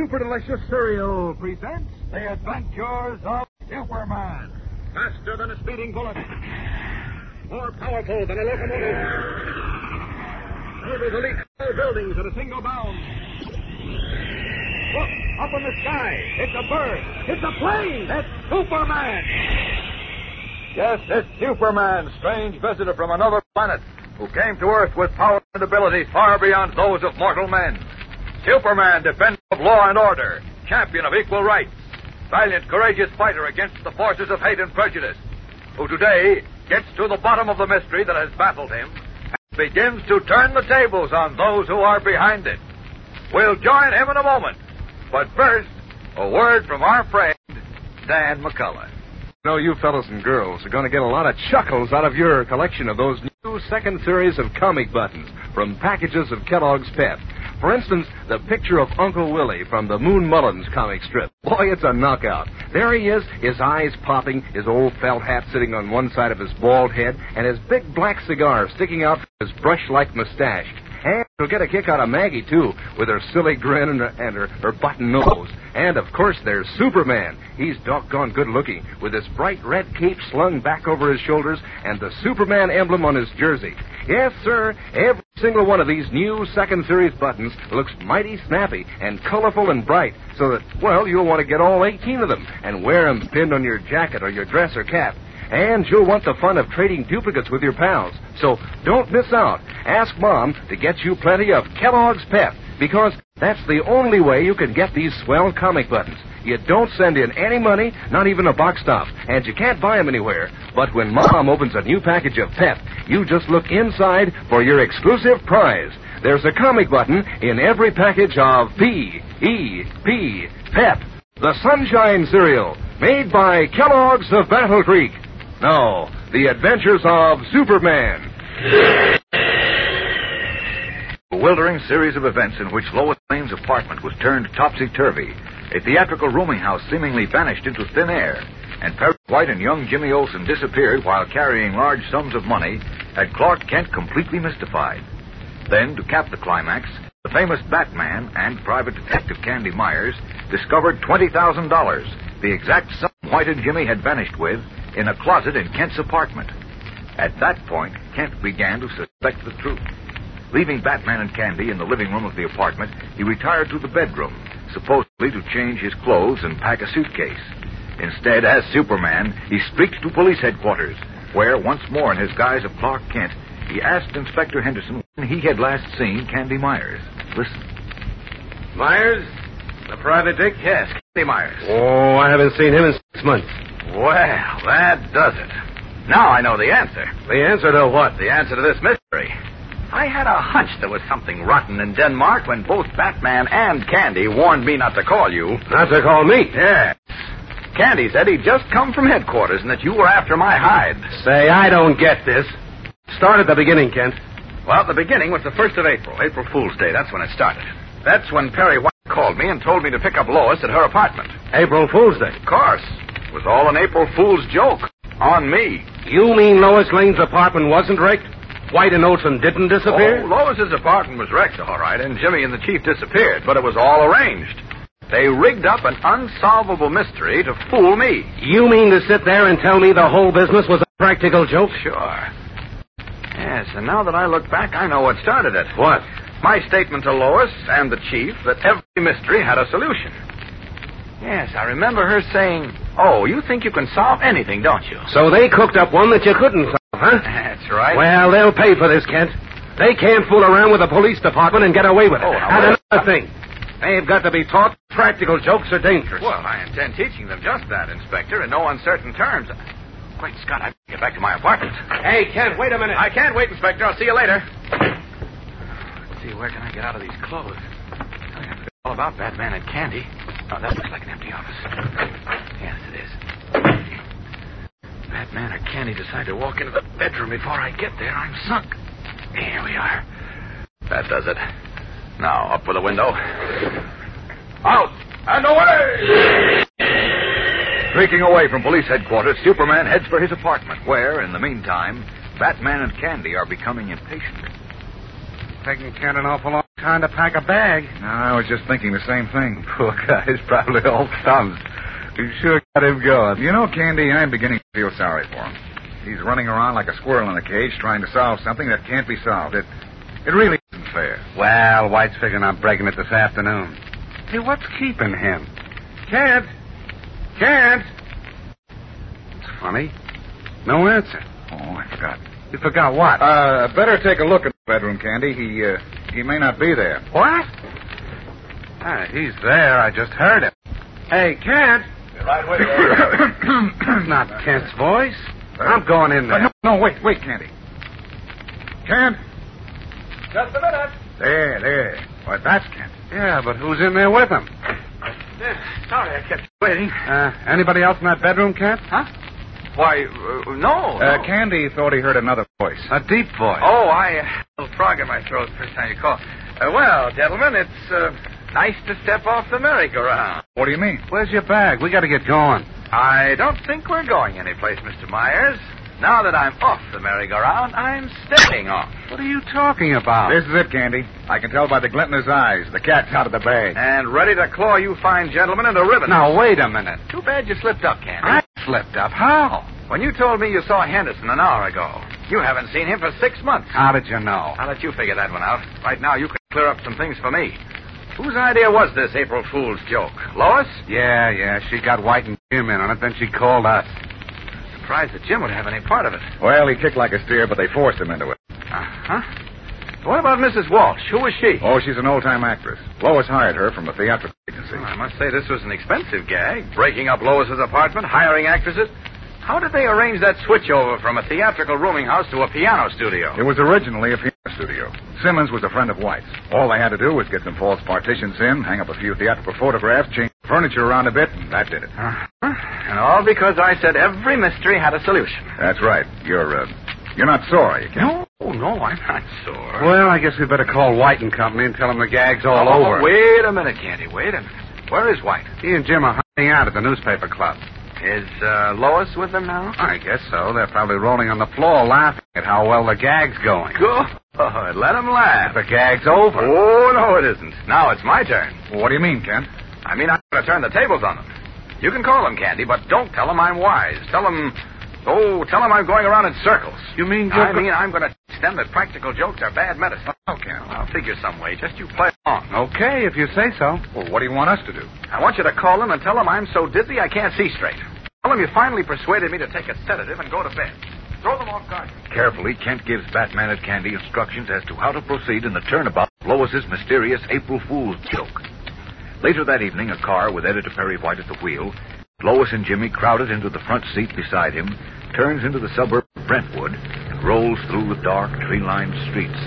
Super Delicious Cereal presents The Adventures of Superman. Faster than a speeding bullet. More powerful than a locomotive. Able to leap tall buildings at a single bound. Look, up in the sky. It's a bird. It's a plane. It's Superman. Yes, it's Superman, strange visitor from another planet, who came to Earth with power and abilities far beyond those of mortal men. Superman, defender of law and order, champion of equal rights, valiant, courageous fighter against the forces of hate and prejudice, who today gets to the bottom of the mystery that has baffled him and begins to turn the tables on those who are behind it. We'll join him in a moment. But first, a word from our friend, Dan McCullough. You know, you fellows and girls are going to get a lot of chuckles out of your collection of those new second series of comic buttons from packages of Kellogg's Pep. For instance, the picture of Uncle Willie from the Moon Mullins comic strip. Boy, it's a knockout. There he is, his eyes popping, his old felt hat sitting on one side of his bald head, and his big black cigar sticking out from his brush-like mustache. And you'll get a kick out of Maggie, too, with her silly grin and her button nose. And, of course, there's Superman. He's doggone good-looking, with his bright red cape slung back over his shoulders and the Superman emblem on his jersey. Yes, sir, every single one of these new second series buttons looks mighty snappy and colorful and bright, so that, well, you'll want to get all 18 of them and wear them pinned on your jacket or your dress or cap. And you'll want the fun of trading duplicates with your pals. So don't miss out. Ask Mom to get you plenty of Kellogg's Pep, because that's the only way you can get these swell comic buttons. You don't send in any money, not even a box stop, and you can't buy them anywhere. But when Mom opens a new package of Pep, you just look inside for your exclusive prize. There's a comic button in every package of P.E.P. Pep, the Sunshine Cereal, made by Kellogg's of Battle Creek. Now, The Adventures of Superman. A bewildering series of events in which Lois Lane's apartment was turned topsy-turvy. A theatrical rooming house seemingly vanished into thin air, and Perry White and young Jimmy Olsen disappeared while carrying large sums of money, had Clark Kent completely mystified. Then, to cap the climax, the famous Batman and private detective Candy Myers discovered $20,000, the exact sum White and Jimmy had vanished with, in a closet in Kent's apartment. At that point, Kent began to suspect the truth. Leaving Batman and Candy in the living room of the apartment, he retired to the bedroom, supposedly to change his clothes and pack a suitcase. Instead, as Superman, he streaked to police headquarters, where, once more in his guise of Clark Kent, he asked Inspector Henderson when he had last seen Candy Myers. Listen. Myers? The private dick? Yes, Candy Myers. Oh, I haven't seen him in 6 months. Well, that does it. Now I know the answer. The answer to what? The answer to this mystery. I had a hunch there was something rotten in Denmark when both Batman and Candy warned me not to call you. Not to call me? Yes. Candy said he'd just come from headquarters and that you were after my hide. Say, I don't get this. Start at the beginning, Kent. Well, the beginning was the 1st of April, April Fool's Day. That's when it started. That's when Perry White called me and told me to pick up Lois at her apartment. April Fool's Day? Of course. It was all an April Fool's joke. On me. You mean Lois Lane's apartment wasn't wrecked? White and Olsen didn't disappear? Oh, Lois's apartment was wrecked, all right, and Jimmy and the chief disappeared, but it was all arranged. They rigged up an unsolvable mystery to fool me. You mean to sit there and tell me the whole business was a practical joke? Sure. Yes, and now that I look back, I know what started it. What? My statement to Lois and the chief that every mystery had a solution. Yes, I remember her saying, "Oh, you think you can solve anything, don't you?" So they cooked up one that you couldn't solve, huh? That's right. Well, they'll pay for this, Kent. They can't fool around with the police department and get away with it. Oh, and another thing, they've got to be taught practical jokes are dangerous. Well, I intend teaching them just that, Inspector, in no uncertain terms. Great Scott, I get back to my apartment. Hey, Kent, wait a minute. I can't wait, Inspector. I'll see you later. Let's see, where can I get out of these clothes? I have to know all about Batman and Candy. Oh, that looks like an empty office. Yes, it is. Batman or Candy decide to walk into the bedroom before I get there, I'm sunk. Here we are. That does it. Now, up with the window. Out and away! Streaking away from police headquarters, Superman heads for his apartment, where, in the meantime, Batman and Candy are becoming impatient. taking Kent an awful long time to pack a bag. No, I was just thinking the same thing. Poor guy's probably all thumbs. You sure got him going. You know, Candy, I'm beginning to feel sorry for him. He's running around like a squirrel in a cage trying to solve something that can't be solved. It really isn't fair. Well, White's figuring on breaking it this afternoon. Hey, what's keeping him? Kent! Kent! It's funny. No answer. Oh, I forgot. You forgot what? Better take a look at the bedroom, Candy. He may not be there. What? He's there. I just heard him. Hey, Kent! Be right with you. That's not Kent's voice. I'm going in there. No, wait, Candy. Kent? Just a minute. There. Why, that's Kent. Yeah, but who's in there with him? Sorry, I kept you waiting. Anybody else in that bedroom, Kent? Huh? Why, no. Candy thought he heard another voice. A deep voice. Oh, I had a little frog in my throat the first time you called. Well, gentlemen, it's nice to step off the merry-go-round. What do you mean? Where's your bag? We got to get going. I don't think we're going anyplace, Mr. Myers. Now that I'm off the merry-go-round, I'm stepping off. What are you talking about? This is it, Candy. I can tell by the glint in his eyes. The cat's out of the bag. And ready to claw you fine gentlemen into ribbons. Now, wait a minute. Too bad you slipped up, Candy. I slipped up. How? When you told me you saw Henderson an hour ago, you haven't seen him for 6 months. How did you know? I'll let you figure that one out. Right now, you can clear up some things for me. Whose idea was this April Fool's joke? Lois? Yeah. She got White and Jim in on it, then she called us. Surprised that Jim would have any part of it. Well, he kicked like a steer, but they forced him into it. Uh-huh. What about Mrs. Walsh? Who was she? Oh, she's an old-time actress. Lois hired her from a theatrical agency. Well, I must say this was an expensive gag. Breaking up Lois's apartment, hiring actresses. How did they arrange that switchover from a theatrical rooming house to a piano studio? It was originally a piano studio. Simmons was a friend of White's. All they had to do was get some false partitions in, hang up a few theatrical photographs, change the furniture around a bit, and that did it. And all because I said every mystery had a solution. That's right. You're not sore, are you, Ken? No, I'm not sore. Well, I guess we better call White and Company and tell them the gag's all over. Wait a minute, Candy. Wait a minute. Where is White? He and Jim are hanging out at the newspaper club. Is Lois with them now? I guess so. They're probably rolling on the floor laughing at how well the gag's going. Good. Let them laugh. The gag's over. Oh, no, it isn't. Now it's my turn. Well, what do you mean, Ken? I mean, I'm going to turn the tables on them. You can call them, Candy, but don't tell them I'm wise. Tell them I'm going around in circles. You mean I'm going to teach them that practical jokes are bad medicine. Okay. I'll figure some way. Just you play along. Okay, if you say so. Well, what do you want us to do? I want you to call them and tell them I'm so dizzy I can't see straight. Tell them you finally persuaded me to take a sedative and go to bed. Throw them off guard. Carefully, Kent gives Batman and Candy instructions as to how to proceed in the turnabout of Lois's mysterious April Fool's joke. Later that evening, a car with Editor Perry White at the wheel, Lois and Jimmy crowded into the front seat beside him, turns into the suburb of Brentwood, and rolls through the dark, tree-lined streets.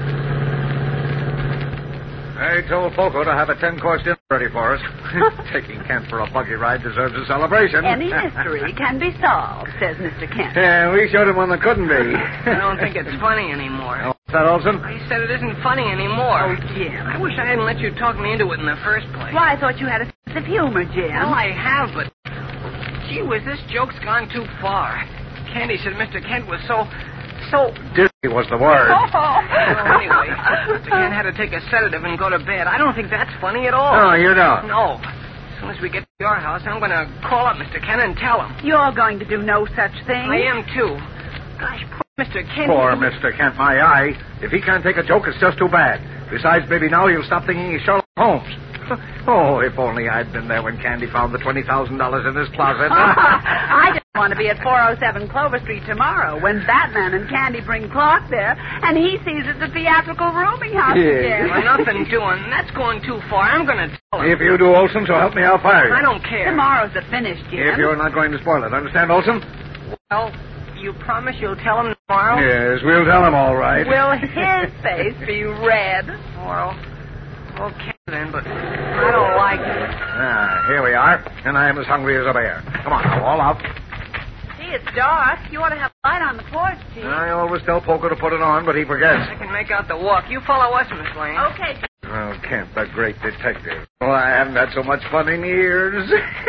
I told Poco to have a 10-course dinner ready for us. Taking Kent for a buggy ride deserves a celebration. Any mystery can be solved, says Mr. Kent. Yeah, we showed him one that couldn't be. I don't think it's funny anymore. Oh, what's that, Olson? He said it isn't funny anymore. Oh, Jim. I wish I hadn't let you talk me into it in the first place. Why, I thought you had a sense of humor, Jim. Well, I have, but... Gee whiz, this joke's gone too far. Candy said Mr. Kent was so... Dizzy was the word. Well, anyway, Mr. Kent had to take a sedative and go to bed. I don't think that's funny at all. No, you don't. No. As soon as we get to your house, I'm going to call up Mr. Kent and tell him. You're going to do no such thing. I am, too. Gosh, poor Mr. Kent. Poor Mr. Kent, my eye. If he can't take a joke, it's just too bad. Besides, maybe now he'll stop thinking he's Sherlock Holmes. Oh, if only I'd been there when Candy found the $20,000 in his closet. I just want to be at 407 Clover Street tomorrow when Batman and Candy bring Clark there, and he sees it's a theatrical rooming house again. Well, nothing doing. That's going too far. I'm going to tell him. If you do, Olson, so help me, I'll fire you. I don't care. Tomorrow's the finish, Jim. If you're not going to spoil it. Understand, Olson? Well, you promise you'll tell him tomorrow? Yes, we'll tell him all right. Will his face be red? Well, okay then, but I don't like it. Here we are, and I'm as hungry as a bear. Come on, now, all out. Gee, it's dark. You ought to have a light on the porch, Jim. I always tell Poco to put it on, but he forgets. I can make out the walk. You follow us, Miss Lane. Okay. Oh, Kent, the great detective. Well, I haven't had so much fun in years.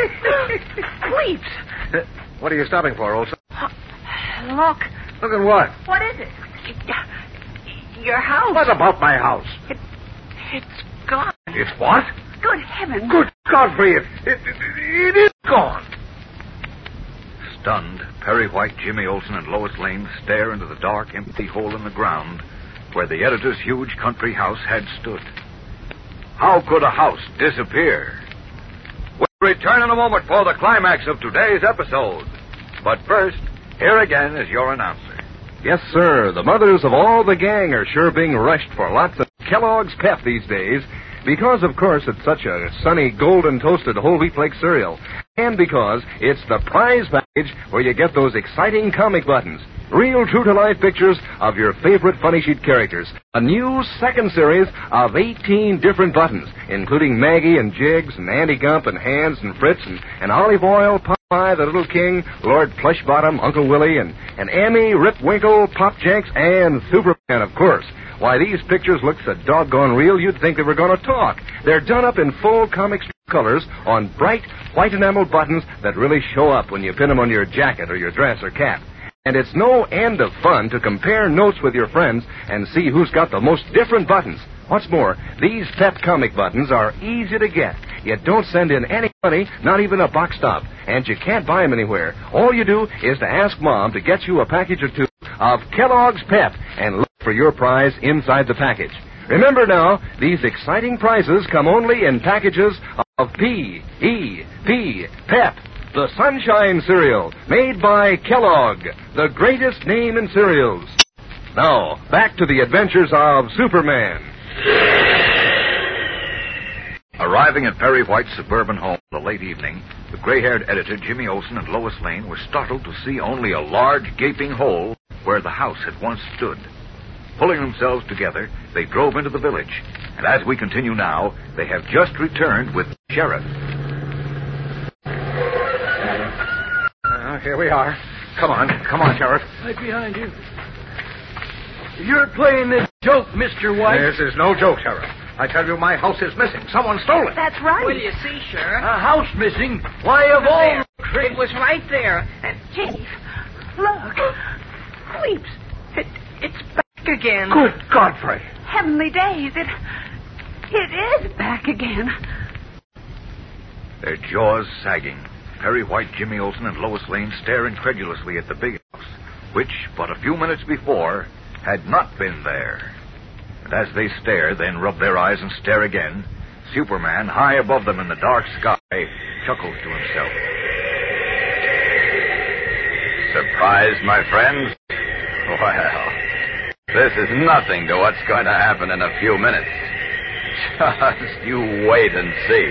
Creeps. What are you stopping for, Olson? Look. Look at what? What is it? Your house. What about my house? It's gone. It's what? Good heavens. Good Godfrey, it is gone. Stunned, Perry White, Jimmy Olsen, and Lois Lane stare into the dark, empty hole in the ground where the editor's huge country house had stood. How could a house disappear? We'll return in a moment for the climax of today's episode. But first, here again is your announcer. Yes, sir. The mothers of all the gang are sure being rushed for lots of Kellogg's Pep these days because, of course, it's such a sunny, golden toasted whole wheat flake cereal. And because it's the prize package where you get those exciting comic buttons. Real true-to-life pictures of your favorite funny sheet characters. A new second series of 18 different buttons, including Maggie and Jiggs and Andy Gump and Hans and Fritz and Olive Oil, Popeye, the Little King, Lord Plushbottom, Uncle Willie, and Emmy, Rip Winkle, Pop Jenks, and Superman, of course. Why, these pictures look so doggone real you'd think they were going to talk. They're done up in full comic strip colors on bright white enamel buttons that really show up when you pin them on your jacket or your dress or cap. And it's no end of fun to compare notes with your friends and see who's got the most different buttons. What's more, these Pep comic buttons are easy to get. You don't send in any money, not even a box stop, and you can't buy them anywhere. All you do is to ask Mom to get you a package or two of Kellogg's Pep and look for your prize inside the package. Remember now, these exciting prizes come only in packages of P-E-P, Pep, the Sunshine Cereal, made by Kellogg, the greatest name in cereals. Now, back to the adventures of Superman. Arriving at Perry White's suburban home in the late evening, the gray-haired editor Jimmy Olsen and Lois Lane were startled to see only a large gaping hole where the house had once stood. Pulling themselves together, they drove into the village, and as we continue now, they have just returned with the sheriff. Here we are. Come on, Sheriff. Right behind you. You're playing this joke, Mr. White. This is no joke, Sheriff. I tell you, my house is missing. Someone stole it. That's right. What do you see, Sheriff? A house missing? Why, of all... It was right there. And, Chief, look. Weeps. It's back again. Good Godfrey. Heavenly days. It is back again. Their jaws sagging, Perry White, Jimmy Olsen, and Lois Lane stare incredulously at the big house, which, but a few minutes before, had not been there. And as they stare, then rub their eyes and stare again, Superman, high above them in the dark sky, chuckles to himself. Surprised, my friends? Well, this is nothing to what's going to happen in a few minutes. Just you wait and see.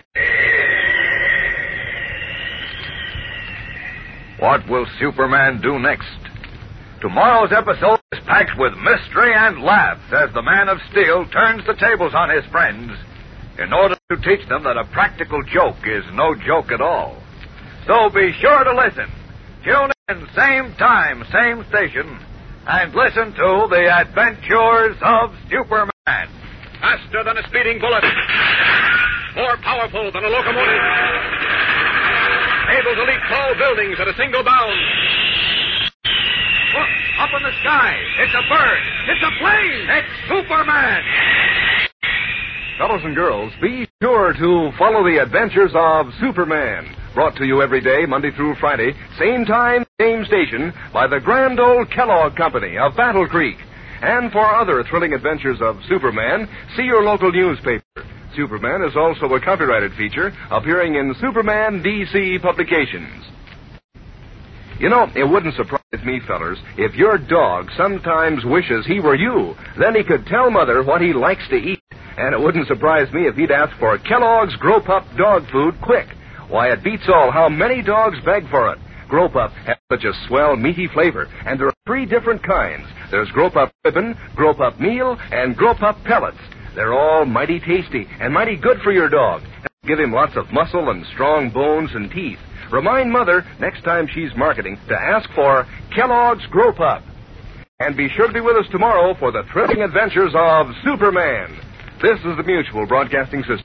What will Superman do next? Tomorrow's episode is packed with mystery and laughs as the Man of Steel turns the tables on his friends in order to teach them that a practical joke is no joke at all. So be sure to listen. Tune in, same time, same station, and listen to The Adventures of Superman. Faster than a speeding bullet. More powerful than a locomotive. Able to leap tall buildings at a single bound. Look, up in the sky. It's a bird. It's a plane. It's Superman. Fellows and girls, be sure to follow the adventures of Superman. Brought to you every day, Monday through Friday, same time, same station, by the grand old Kellogg Company of Battle Creek. And for other thrilling adventures of Superman, see your local newspaper. Superman is also a copyrighted feature appearing in Superman DC publications. You know, it wouldn't surprise me, fellers, if your dog sometimes wishes he were you. Then he could tell Mother what he likes to eat. And it wouldn't surprise me if he'd ask for Kellogg's Grow Pup dog food quick. Why, it beats all how many dogs beg for it. Grow Pup has such a swell, meaty flavor, and there are 3 different kinds. There's Grow Pup Ribbon, Grow Pup Meal, and Grow Pup Pellets. They're all mighty tasty and mighty good for your dog. Give him lots of muscle and strong bones and teeth. Remind Mother, next time she's marketing, to ask for Kellogg's Grow Pup. And be sure to be with us tomorrow for the thrilling adventures of Superman. This is the Mutual Broadcasting System.